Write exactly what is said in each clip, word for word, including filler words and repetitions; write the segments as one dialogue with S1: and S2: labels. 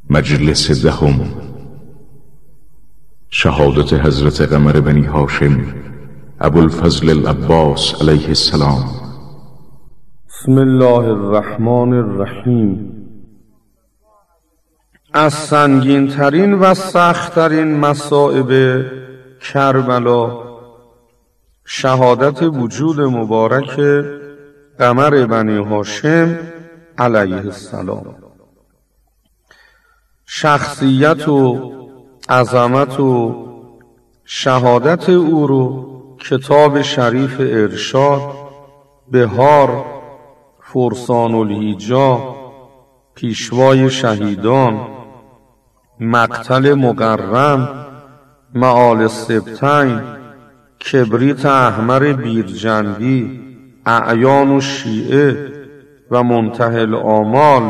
S1: مجلس دهم. شهادت حضرت قمر بنی هاشم ابوالفضل العباس علیه السلام.
S2: بسم الله الرحمن الرحیم. از سنگین ترین و سخت ترین مصائب کربلا شهادت وجود مبارک قمر بنی هاشم علیه السلام. شخصیت و عظمت و شهادت او رو کتاب شریف ارشاد، بهار، فرسان الهیجا، پیشوای شهیدان، مقتل مقرم، معال سبتین، کبریت احمر بیرجندی، اعیان و شیعه و منتهی الآمال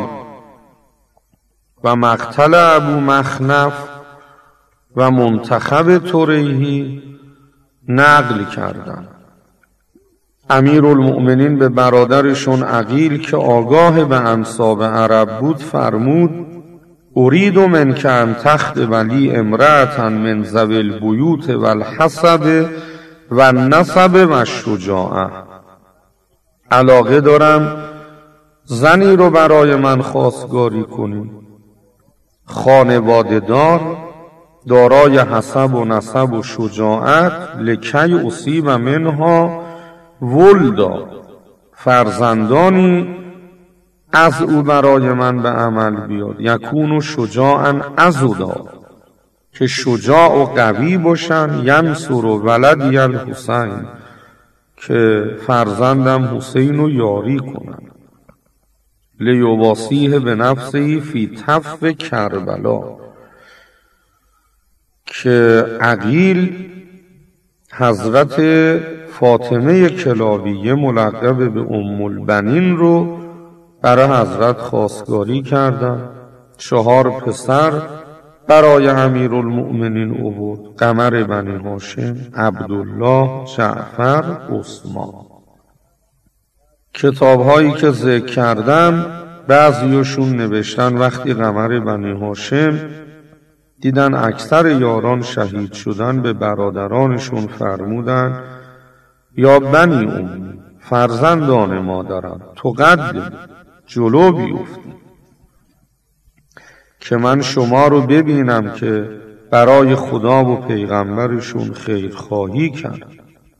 S2: و مقتل ابو مخنف و منتخب طریحی نقل کردند. امیرالمؤمنین به برادرشون عقیل که آگاه به انساب عرب بود فرمود: ارید منک ان تخطب لی امرأة من ذوی البیوت و الحسب و النسب و الشجاعة. علاقه دارم زنی رو برای من خواستگاری کنی، خانواده دار، دارای حسب و نسب و شجاعت، لکی اصیب منها ولدا، فرزندانی از او برای من به عمل بیاد، یکون شجاعا عضدا، که شجاع و قوی باشن، ینصر ولدی الحسین، که فرزندم حسین رو یاری کنن، لیواسیه به نفسه فی تف کربلا. که عقیل حضرت فاطمه کلابیه ملقب به ام البنین رو برای حضرت خواستگاری کردن. چهار پسر برای امیرالمؤمنین آورد: قمر بنی هاشم، عبدالله، جعفر، عثمان. کتاب هایی که ذکر کردم بعضیشون نوشتن وقتی قمر بنی هاشم دیدن اکثر یاران شهید شدن، به برادرانشون فرمودن: یا بنی امی، فرزندان مادرم، تقدم، جلو بیفتید که من شما رو ببینم که برای خدا و پیغمبرشون خیرخواهی کردم.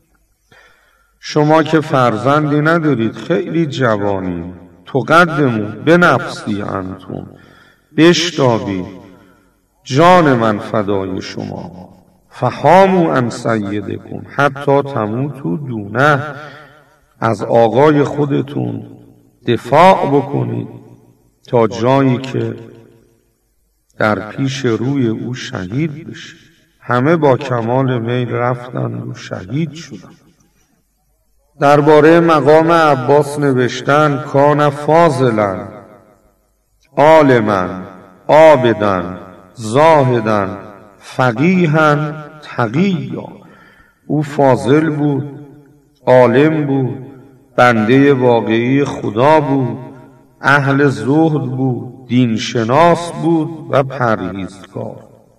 S2: شما که فرزندی ندارید، خیلی جوانید، تقدمو بنفسی انتم، بشتابید، جان من فدای شما، فهامو عن سیدکم حتی تموتو دونه، از آقای خودتون دفاع بکنید تا جایی که در پیش روی او شهید بشید. همه با کمال میل رفتند و شهید شدند. درباره مقام عباس نوشتن: کان فاضلا عالما عابدا زاهدا فقیها تقیا. او فاضل بود، عالم بود، بنده واقعی خدا بود، اهل زهد بود، دین شناس بود و پرهیزکار.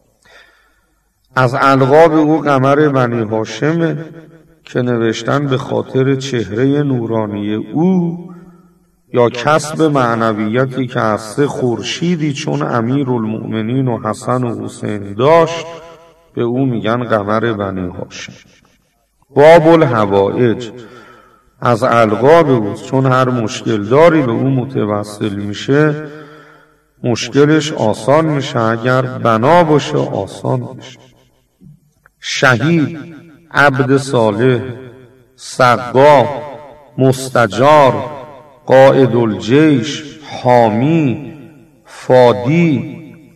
S2: از القاب او قمر بنی هاشم که نوشتن به خاطر چهره نورانی او یا کسب معنویتی که از سه خورشیدی چون امیرالمؤمنین و حسن و حسین داشت به او میگن قمر بنی هاشم. باب الحوائج از القاب اوست، چون هر مشکل داری به او متوسل میشه مشکلش آسان میشه، اگر بنا باشه آسان میشه. شهید، عبد صالح، سقا، مستجار، قائد الجیش، حامی، فادی،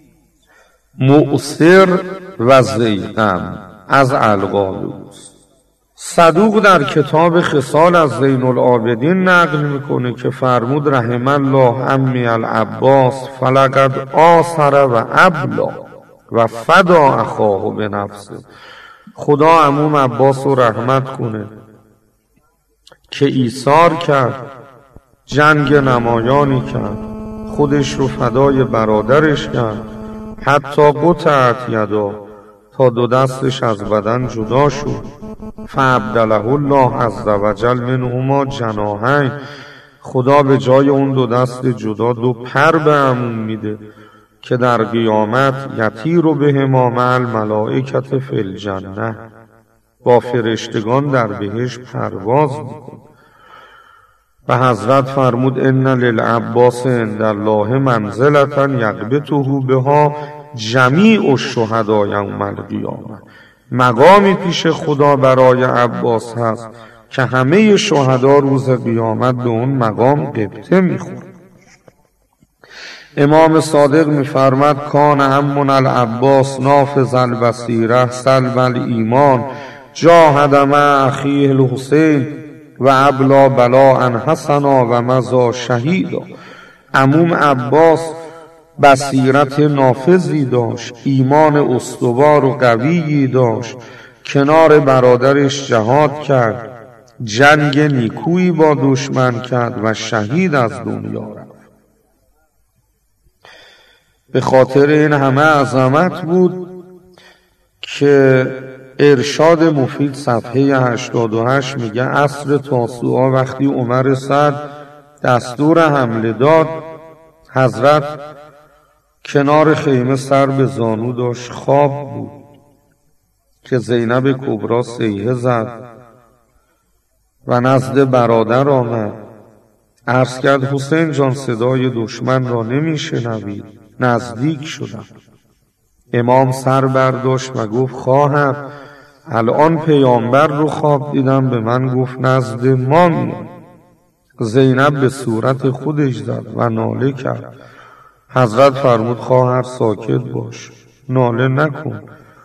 S2: مؤثر و زیغم از القاب اوست. صدوق در کتاب خصال از زین العابدین نقل میکنه که فرمود: رحم الله عمی العباس فلقد آثر و ابلا و فدا اخاه به نفسه. خدا عموم عباس رو رحمت کنه که ایثار کرد، جنگ نمایانی کرد، خودش رو فدای برادرش کرد، حتی قطعت یدا، تا دو دستش از بدن جدا شد. فابدله الله عز وجل منهما جناحین، خدا به جای اون دو دست جدا دو پر به عموم میده که در قیامت یطیر بهما مع الملائکة فی الجنه، با فرشتگان در بهشت پرواز میکنه. و حضرت فرمود ان للعباس عند الله منزلة یغبطه بها جمیع الشهداء یوم القیامه، مقامی پیش خدا برای عباس هست که همه شهدا روز قیامت به اون مقام غبطه میخورن. امام صادق میفرماد کان عمنا العباس نافذ البصیره سلب الایمان، جاهد مع اخیه الحسین و ابلا بلاء حسنا و مضی شهیدا. عموم عباس بصیرت نافذی داشت، ایمان استوار و قویی داشت، کنار برادرش جهاد کرد، جنگ نیکویی با دشمن کرد و شهید از دنیا رفت. به خاطر این همه عظمت بود که ارشاد مفید صفحه هشتاد و هشت میگه عصر تاسوعا وقتی عمر سعد دستور حمله داد، حضرت کنار خیمه سر به زانو داشت، خواب بود که زینب کبرا صیحه زد و نزد برادر آمد، عرض کرد حسین جان صدای دشمن را نمی شنوید، نزدیک شدم. امام سر برداشت و گفت خواهر الان پیامبر رو خواب دیدم به من گفت نزد ما میاد. زینب به صورت خودش زد و ناله کرد. حضرت فرمود خواهر ساکت باش، ناله نکن.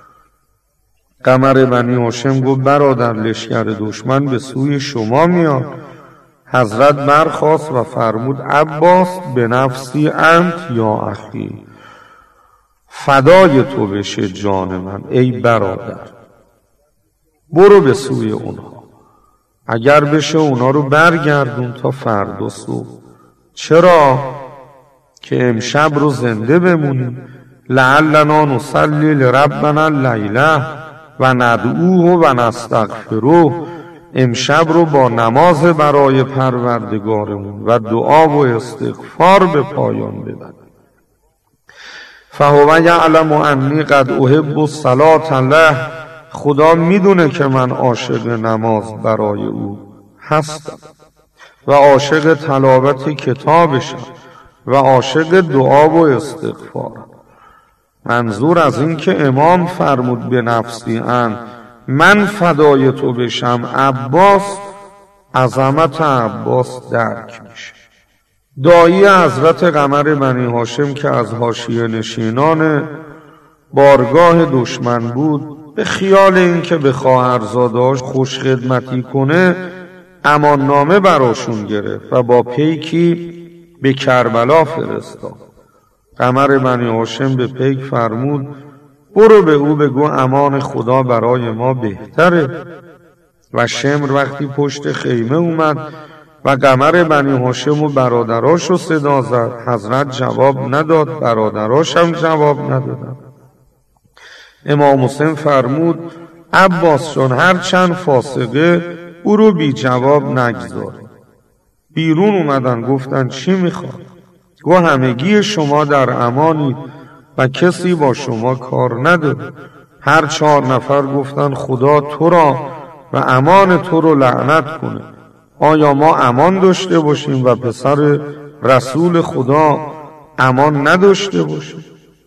S2: قمر بنی هاشم گفت برادر لشکر دشمن به سوی شما میاد. حضرت برخاست و فرمود عباس به نفسی انت یا اخی، فدای تو بشه جان من ای برادر، برو به سوی اونها، اگر بشه اونا رو برگردون تا فردا صبح. چرا؟ که امشب رو زنده بمونیم. لعلنا نصلی لربنا اللیله و ندعوه و نستغفره، امشب رو با نماز برای پروردگارمون و دعا و استغفار به پایان ببریم. فهو یعلم انی قد احب الصلاة له، خدا میدونه که من عاشق نماز برای او هستم و عاشق تلاوت کتابشم و عاشق دعا و استغفارم. منظور از این که امام فرمود به نفسی ان، من فدای تو بشم عباس، عظمت عباس درک میشه. دایی حضرت قمر بنی هاشم که از حاشیه نشینان بارگاه دشمن بود، به خیال این که به خواهرزاده‌اش خوش خدمتی کنه امان نامه براشون گرفت و با پیکی به کربلا فرستاد. قمر بنی هاشم به پیک فرمود برو به او بگو امان خدا برای ما بهتره. و شمر وقتی پشت خیمه اومد و قمر بنی هاشم و برادراش رو صدا زد، حضرت جواب نداد، برادراش هم جواب ندادن. امام حسین فرمود عباس جان هر چند فاسقه او رو بی جواب نگذار. بیرون اومدن گفتن چی میخواد؟ گو همگی شما در امانید و کسی با شما کار نداره. هر چهار نفر گفتن خدا تو را و امان تو رو لعنت کنه. آیا ما امان داشته باشیم و پسر رسول خدا امان نداشته باشیم؟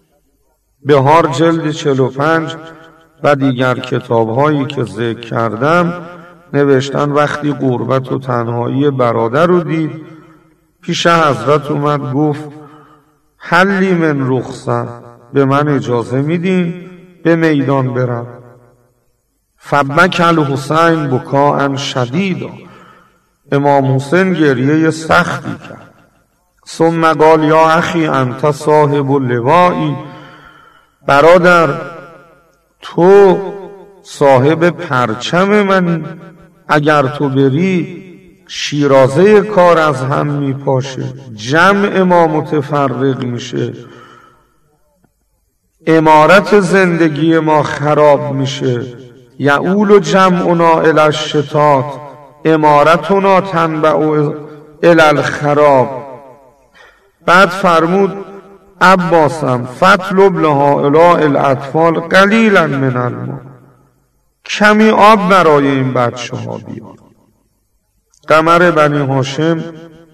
S2: بهار جلد چهل و پنج و دیگر کتاب‌هایی که ذکر کردم نوشتن وقتی غربت و تنهایی برادر رو دید پیش حضرت اومد گفت حلی من رخصت، به من اجازه میدین به میدان برم. فبکى الحسین بکاء شدیدا، امام حسین گریه سختی کرد. ثم قال یا اخی انت صاحب اللوائی، برادر تو صاحب پرچم منی، اگر تو بری شیرازه کار از هم میپاشه، جمع ما متفرق میشه، امارت زندگی ما خراب میشه. یعول جمعنا الی الشتات امارتنا تنبع الی الخراب. بعد فرمود عباسم فطلب لهؤلاء الاطفال قلیلا من الماء، کمی آب برای این بچه ها بیار. قمر بنی هاشم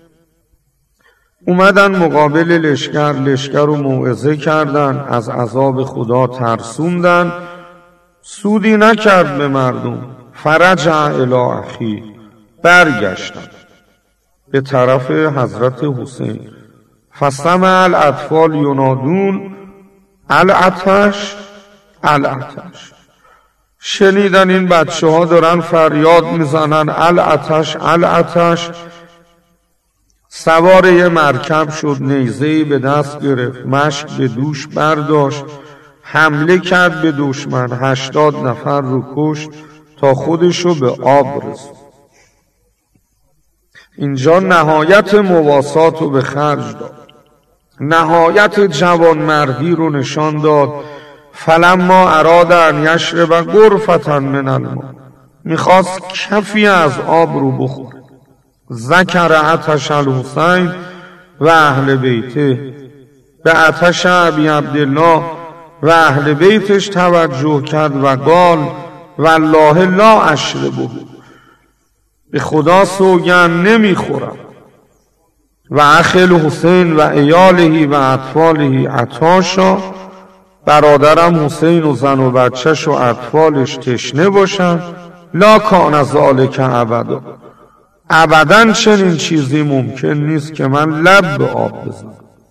S2: اومدن مقابل لشکر، لشکر رو موعظه کردن، از عذاب خدا ترسوندن، سودی نکرد به مردم. فرجع الی اخی، برگشتن به طرف حضرت حسین. فسمع الاطفال ینادون العطش العطش، شنیدن این بچه ها دارن فریاد میزنن العطش العطش. سوار یه مرکب شد، نیزه‌ای به دست گرفت، مشک به دوش برداشت، حمله کرد به دشمن، هشتاد نفر رو کشت تا خودشو به آب رسوند. اینجا نهایت مواسات رو به خرج داد، نهایت جوانمردی رو نشان داد. فلما اراد ان یشرب غرفة من الماء، میخواست کفی از آب رو بخوره. ذکر عطش الحسین و اهل بیته، به عطش ابی عبدالله و اهل بیتش توجه کرد و قال والله لا اشربه، به خدا سوگند نمیخورم. و اخی الحسین و عیاله و اطفاله عطاشا، برادرم حسین و زن و بچهش و اطفالش تشنه باشن. لا کان ذلک ابدا، ابدا چنین چیزی ممکن نیست که من لب به آب بزنم.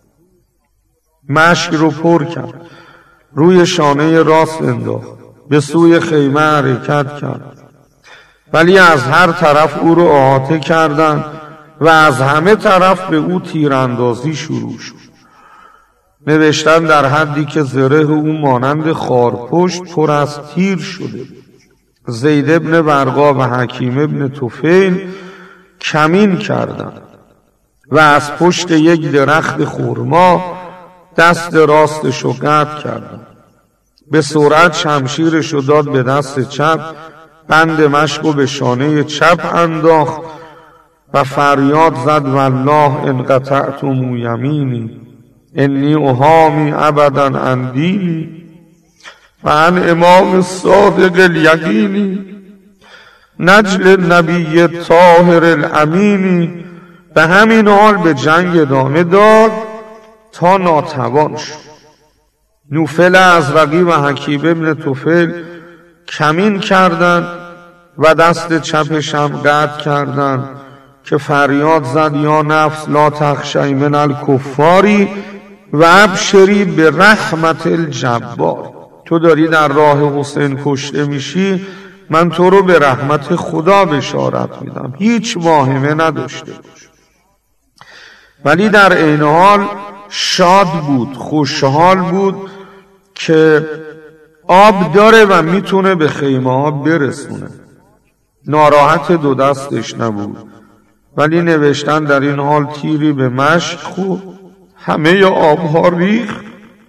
S2: مشک رو پر کرد، روی شانه راست انداخت، به سوی خیمه حرکت کرد، ولی از هر طرف او رو احاطه کردند و از همه طرف به او تیراندازی شروع شد. نوشتن در حدی که زره او مانند خارپشت پر از تیر شده. زید ابن برقا و حکیم ابن طفیل کمین کردند و از پشت یک درخت خرما دست راستشو قطع کردند. به سرعت شمشیرشو داد به دست چپ، بند مشکو به شانه چپ انداخت و فریاد زد والله ان قطعتم یمینی انی احامی ابدا عن دینی و عن امام الصادق الیقینی نجل النبی الطاهر الامینی. به همین حال به جنگ ادامه داد تا ناتوان شد. نوفل ازرقی و حکیم ابن طفیل کمین کردند و دست چپش هم قطع کردند که فریاد زد یا نفس لا تخشی من الکفاری و ابشری به رحمت الجبار. تو داری در راه حسین کشته میشی، من تو رو به رحمت خدا بشارت میدم، هیچ واهمه نداشته باش. ولی در عین حال شاد بود، خوشحال بود که آب داره و میتونه به خیمه ها برسونه. ناراحت دو دستش نبود، ولی نوشتن در این حال تیری به مشک خورد، همه آبها ریخت.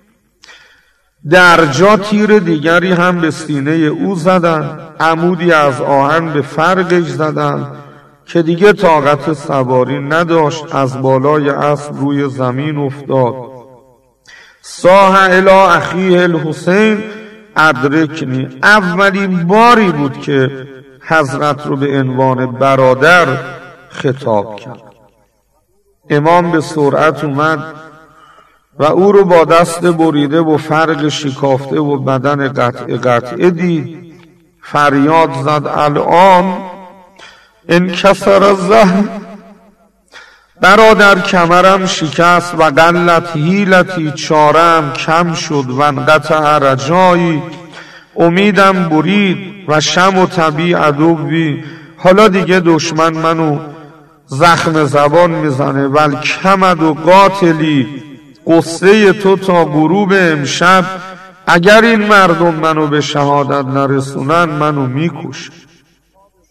S2: در جا تیر دیگری هم به سینه او زدن، عمودی از آهن به فرقش زدن که دیگه طاقت سواری نداشت، از بالای اسب روی زمین افتاد. صاح الی اخیه الحسین ادرکنی. اولین باری بود که حضرت رو به عنوان برادر خطاب کرد. امام به سرعت اومد و او رو با دست بریده و فرق شکافته و بدن قطع قطعه دید. فریاد زد الان انکسر الظهر، برادر کمرم شکست و قلت حیلتی، چارم کم شد و انقطع رجایی، امیدم برید و شم و طبی عدوی. حالا دیگه دشمن منو زخم زبان میزنه. ول کمد و قاتلی، قصه تو تا غروب امشب، اگر این مردم منو به شهادت نرسونن منو میکشن.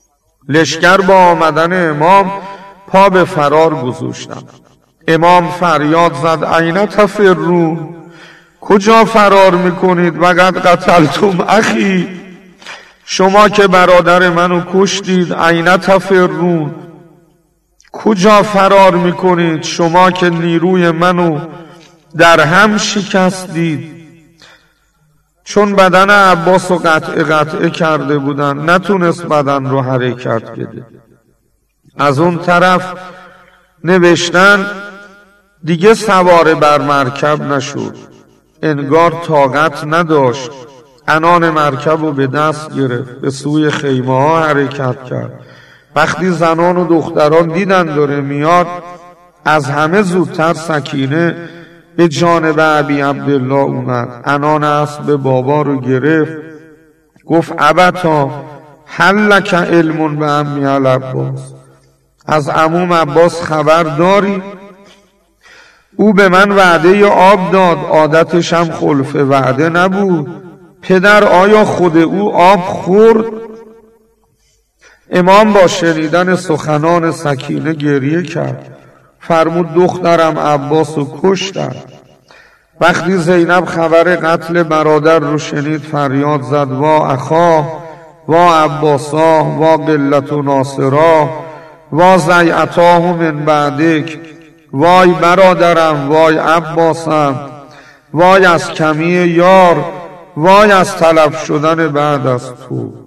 S2: لشکر با آمدن امام پا به فرار گذاشتند. امام فریاد زد این تفرون، کجا فرار میکنید؟ وقد قتلتم اخی، شما که برادر منو کشتید. این تفرون، کجا فرار میکنید شما که نیروی منو در هم شکستید؟ چون بدن عباس رو قطع قطع کرده بودن، نتونست بدن رو حرکت بده. از اون طرف نوشتن دیگه سوار بر مرکب نشد، انگار طاقت نداشت. عنان مرکب رو به دست گرفت، به سوی خیمه ها حرکت کرد. وقتی زنان و دختران دیدن داره میاد، از همه زودتر سکینه به جانب ابی عبدالله اومد، عنان اسب بابا رو گرفت، گفت ابتا هل لک علم به عمی العباس، از عموم عباس خبر داری؟ او به من وعده آب داد، عادتش هم خلف وعده نبود. پدر آیا خود او آب خورد؟ امام با شنیدن سخنان سکینه گریه کرد، فرمود دخترم عباس رو کشتن. وقتی زینب خبر قتل برادر رو شنید فریاد زد وا اخا، وا عباسا، وا قلت و ناصرا، وا زیعتاه من بعدک، وای برادرم، وای عباسم، وای از کمی یار، وای از تلف شدن بعد از تو.